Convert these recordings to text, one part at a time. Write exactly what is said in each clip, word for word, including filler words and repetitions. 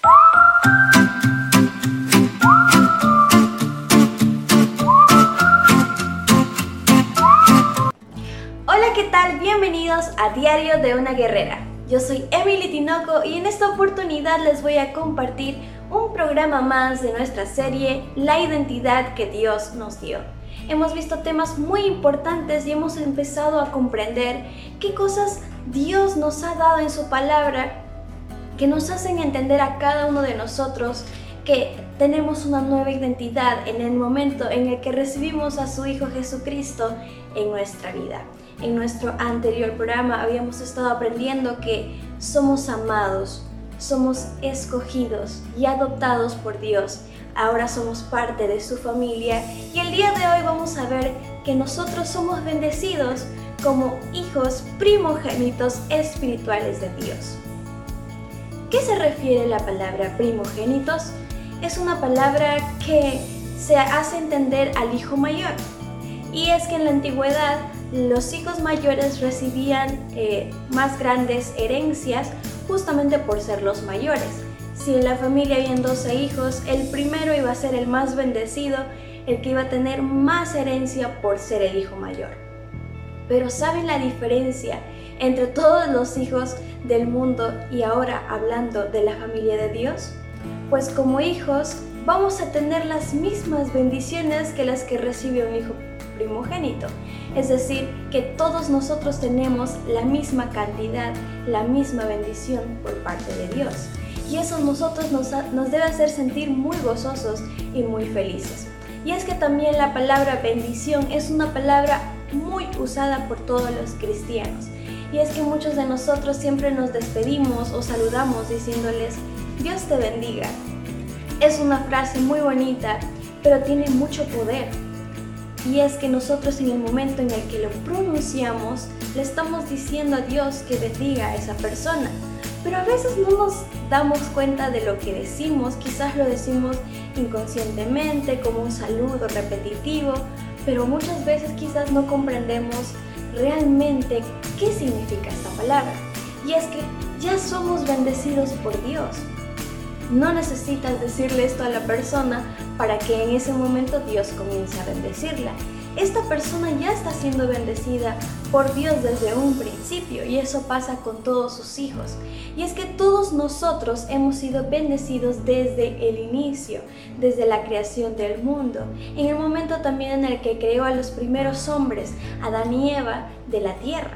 Hola, ¿qué tal? Bienvenidos a Diario de una Guerrera. Yo soy Emily Tinoco y en esta oportunidad les voy a compartir un programa más de nuestra serie La identidad que Dios nos dio. Hemos visto temas muy importantes y hemos empezado a comprender qué cosas Dios nos ha dado en su palabra que nos hacen entender a cada uno de nosotros que tenemos una nueva identidad en el momento en el que recibimos a su Hijo Jesucristo en nuestra vida. En nuestro anterior programa habíamos estado aprendiendo que somos amados, somos escogidos y adoptados por Dios. Ahora somos parte de su familia y el día de hoy vamos a ver que nosotros somos bendecidos como hijos primogénitos espirituales de Dios. ¿Qué se refiere la palabra primogénitos? Es una palabra que se hace entender al hijo mayor. Y es que en la antigüedad los hijos mayores recibían eh, más grandes herencias justamente por ser los mayores. Si en la familia habían doce hijos, el primero iba a ser el más bendecido, el que iba a tener más herencia por ser el hijo mayor. Pero ¿saben la diferencia entre todos los hijos del mundo y ahora hablando de la familia de Dios? Pues como hijos vamos a tener las mismas bendiciones que las que recibe un hijo primogénito. Es decir, que todos nosotros tenemos la misma cantidad, la misma bendición por parte de Dios. Y eso nosotros nos, nos debe hacer sentir muy gozosos y muy felices. Y es que también la palabra bendición es una palabra muy usada por todos los cristianos. Y es que muchos de nosotros siempre nos despedimos o saludamos diciéndoles Dios te bendiga. Es una frase muy bonita, pero tiene mucho poder. Y es que nosotros en el momento en el que lo pronunciamos, le estamos diciendo a Dios que bendiga a esa persona. Pero a veces no nos damos cuenta de lo que decimos, quizás lo decimos inconscientemente como un saludo repetitivo, pero muchas veces quizás no comprendemos realmente qué significa esta palabra. Y es que ya somos bendecidos por Dios. No necesitas decirle esto a la persona para que en ese momento Dios comience a bendecirla. Esta persona ya está siendo bendecida por Dios desde un principio y eso pasa con todos sus hijos. Y es que todos nosotros hemos sido bendecidos desde el inicio, desde la creación del mundo. En el momento también en el que creó a los primeros hombres, Adán y Eva, de la tierra.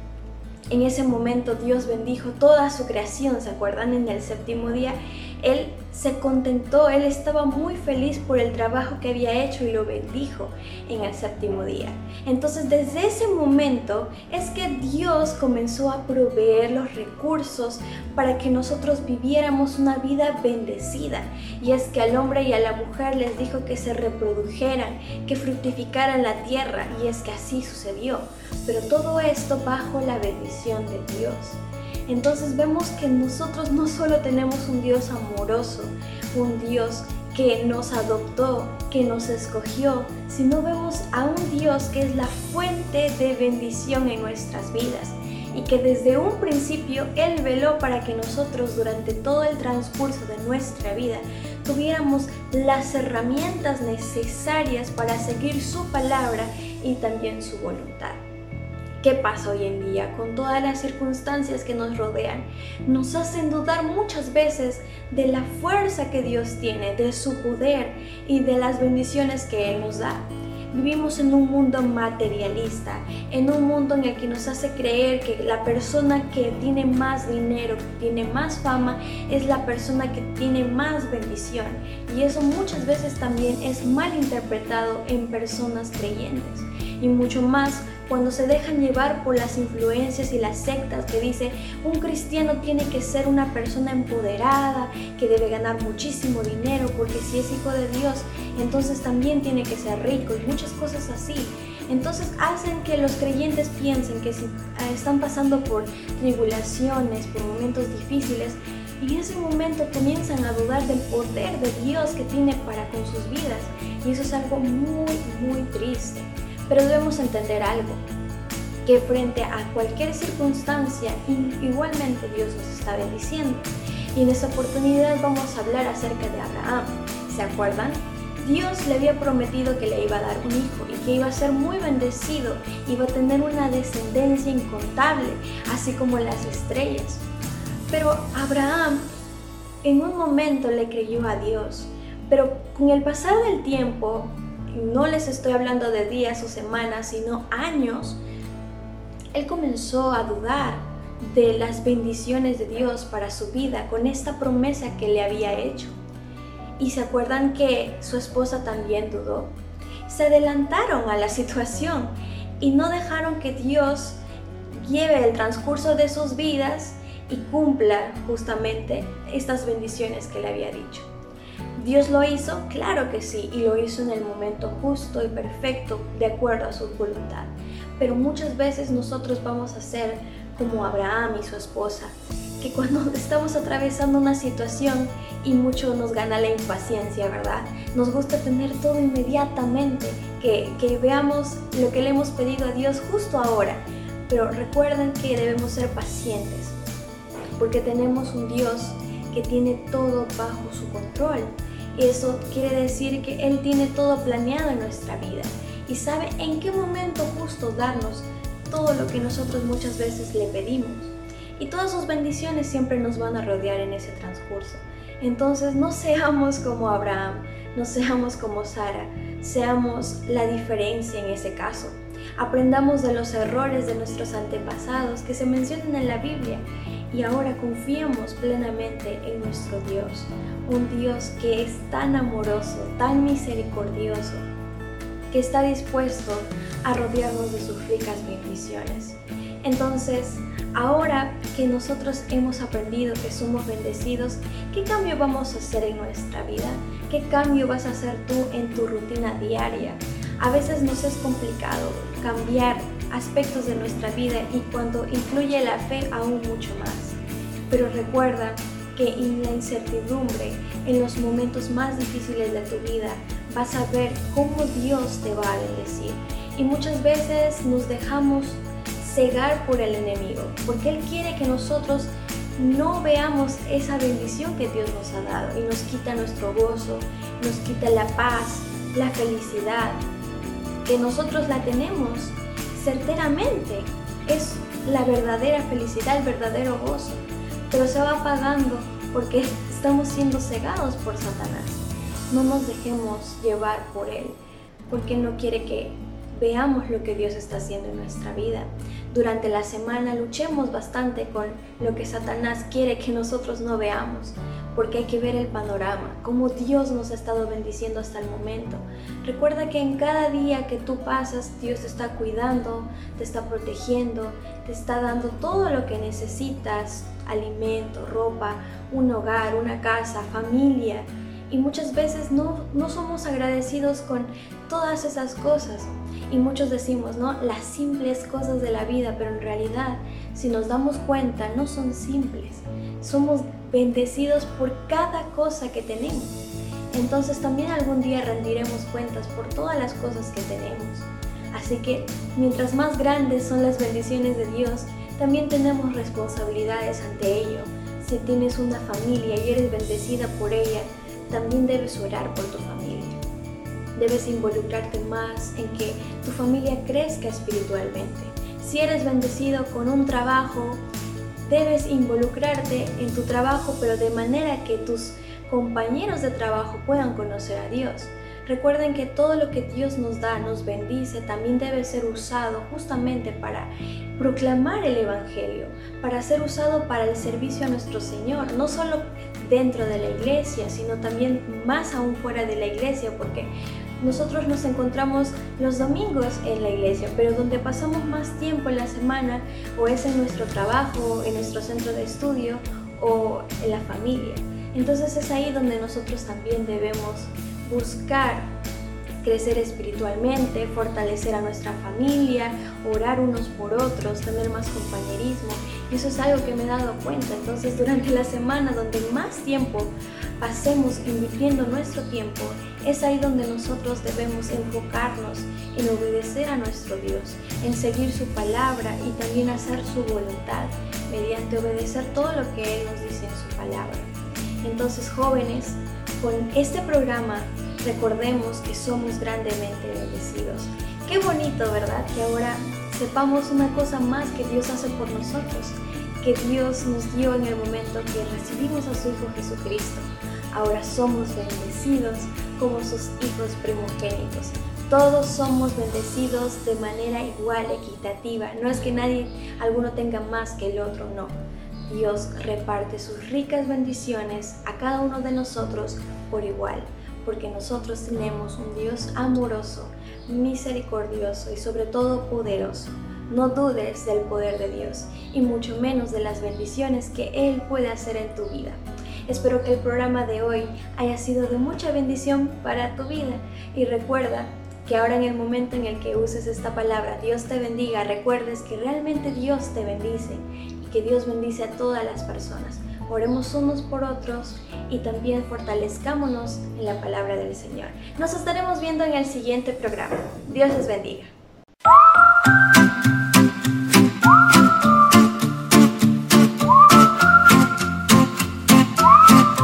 En ese momento Dios bendijo toda su creación, ¿se acuerdan? En el séptimo día Él se contentó, Él estaba muy feliz por el trabajo que había hecho y lo bendijo en el séptimo día. Entonces desde ese momento es que Dios comenzó a proveer los recursos para que nosotros viviéramos una vida bendecida. Y es que al hombre y a la mujer les dijo que se reprodujeran, que fructificaran la tierra y es que así sucedió. Pero todo esto bajo la bendición de Dios. Entonces vemos que nosotros no solo tenemos un Dios amoroso, un Dios que nos adoptó, que nos escogió, sino vemos a un Dios que es la fuente de bendición en nuestras vidas y que desde un principio Él veló para que nosotros durante todo el transcurso de nuestra vida tuviéramos las herramientas necesarias para seguir su palabra y también su voluntad. ¿Qué pasa hoy en día con todas las circunstancias que nos rodean? Nos hacen dudar muchas veces de la fuerza que Dios tiene, de su poder y de las bendiciones que Él nos da. Vivimos en un mundo materialista, en un mundo en el que nos hace creer que la persona que tiene más dinero, que tiene más fama, es la persona que tiene más bendición. Y eso muchas veces también es mal interpretado en personas creyentes. Y mucho más cuando se dejan llevar por las influencias y las sectas que dice un cristiano tiene que ser una persona empoderada, que debe ganar muchísimo dinero porque si es hijo de Dios, entonces también tiene que ser rico y muchas cosas así. Entonces hacen que los creyentes piensen que si están pasando por tribulaciones, por momentos difíciles, y en ese momento comienzan a dudar del poder de Dios que tiene para con sus vidas. Y eso es algo muy, muy triste. Pero debemos entender algo, que frente a cualquier circunstancia, igualmente Dios nos está bendiciendo. y en esta oportunidad vamos a hablar acerca de Abraham. ¿Se acuerdan? Dios le había prometido que le iba a dar un hijo y que iba a ser muy bendecido, iba a tener una descendencia incontable, así como las estrellas. Pero Abraham en un momento le creyó a Dios, pero con el pasar del tiempo, no les estoy hablando de días o semanas, sino años, él comenzó a dudar de las bendiciones de Dios para su vida con esta promesa que le había hecho. Y se acuerdan que su esposa también dudó. Se adelantaron a la situación y no dejaron que Dios lleve el transcurso de sus vidas y cumpla justamente estas bendiciones que le había dicho. ¿Dios lo hizo? Claro que sí, y lo hizo en el momento justo y perfecto, de acuerdo a su voluntad. Pero muchas veces nosotros vamos a ser como Abraham y su esposa, que cuando estamos atravesando una situación y mucho nos gana la impaciencia, ¿verdad? Nos gusta tener todo inmediatamente, que, que veamos lo que le hemos pedido a Dios justo ahora. Pero recuerden que debemos ser pacientes, porque tenemos un Dios que tiene todo bajo su control. Eso quiere decir que Él tiene todo planeado en nuestra vida y sabe en qué momento justo darnos todo lo que nosotros muchas veces le pedimos. Y todas sus bendiciones siempre nos van a rodear en ese transcurso. Entonces no seamos como Abraham, no seamos como Sara, seamos la diferencia en ese caso. Aprendamos de los errores de nuestros antepasados que se mencionan en la Biblia y ahora confiemos plenamente en nuestro Dios, un Dios que es tan amoroso, tan misericordioso, que está dispuesto a rodearnos de sus ricas bendiciones. Entonces, ahora que nosotros hemos aprendido que somos bendecidos, ¿qué cambio vamos a hacer en nuestra vida? ¿Qué cambio vas a hacer tú en tu rutina diaria? A veces nos es complicado cambiar aspectos de nuestra vida y cuando incluye la fe aún mucho más. Pero recuerda que en la incertidumbre, en los momentos más difíciles de tu vida, vas a ver cómo Dios te va a bendecir. Y muchas veces nos dejamos cegar por el enemigo, porque Él quiere que nosotros no veamos esa bendición que Dios nos ha dado y nos quita nuestro gozo, nos quita la paz, la felicidad, que nosotros la tenemos certeramente. Es la verdadera felicidad, el verdadero gozo, pero se va apagando porque estamos siendo cegados por Satanás. No nos dejemos llevar por él, porque no quiere que veamos lo que Dios está haciendo en nuestra vida. Durante la semana luchemos bastante con lo que Satanás quiere que nosotros no veamos, porque hay que ver el panorama, cómo Dios nos ha estado bendiciendo hasta el momento. Recuerda que en cada día que tú pasas, Dios te está cuidando, te está protegiendo, te está dando todo lo que necesitas: alimento, ropa, un hogar, una casa, familia. Y muchas veces no, no somos agradecidos con todas esas cosas. Y muchos decimos, ¿no?, las simples cosas de la vida, pero en realidad, si nos damos cuenta, no son simples. Somos bendecidos por cada cosa que tenemos. Entonces también algún día rendiremos cuentas por todas las cosas que tenemos. Así que mientras más grandes son las bendiciones de Dios, también tenemos responsabilidades ante ello. Si tienes una familia y eres bendecida por ella, también debes orar por tu familia. Debes involucrarte más en que tu familia crezca espiritualmente. Si eres bendecido con un trabajo, debes involucrarte en tu trabajo, pero de manera que tus compañeros de trabajo puedan conocer a Dios. Recuerden que todo lo que Dios nos da, nos bendice, también debe ser usado justamente para proclamar el Evangelio, para ser usado para el servicio a nuestro Señor, no solo dentro de la iglesia, sino también más aún fuera de la iglesia, porque nosotros nos encontramos los domingos en la iglesia, pero donde pasamos más tiempo en la semana o es en nuestro trabajo, en nuestro centro de estudio o en la familia. Entonces es ahí donde nosotros también debemos buscar crecer espiritualmente, fortalecer a nuestra familia, orar unos por otros, tener más compañerismo Eso es algo que me he dado cuenta. Entonces, durante la semana donde más tiempo pasemos invirtiendo nuestro tiempo, es ahí donde nosotros debemos enfocarnos en obedecer a nuestro Dios, en seguir su palabra y también hacer su voluntad, mediante obedecer todo lo que Él nos dice en su palabra. Entonces, jóvenes, con este programa recordemos que somos grandemente bendecidos. Qué bonito, ¿verdad? Que ahora sepamos una cosa más que Dios hace por nosotros, que Dios nos dio en el momento que recibimos a su Hijo Jesucristo. Ahora somos bendecidos como sus hijos primogénitos. Todos somos bendecidos de manera igual, equitativa. No es que nadie, alguno tenga más que el otro, no. Dios reparte sus ricas bendiciones a cada uno de nosotros por igual, porque nosotros tenemos un Dios amoroso, misericordioso y sobre todo poderoso. No dudes del poder de Dios y mucho menos de las bendiciones que Él puede hacer en tu vida. Espero que el programa de hoy haya sido de mucha bendición para tu vida y recuerda que ahora en el momento en el que uses esta palabra, Dios te bendiga, recuerdes que realmente Dios te bendice y que Dios bendice a todas las personas. Oremos unos por otros y también fortalezcámonos en la palabra del Señor. Nos estaremos viendo en el siguiente programa. Dios les bendiga.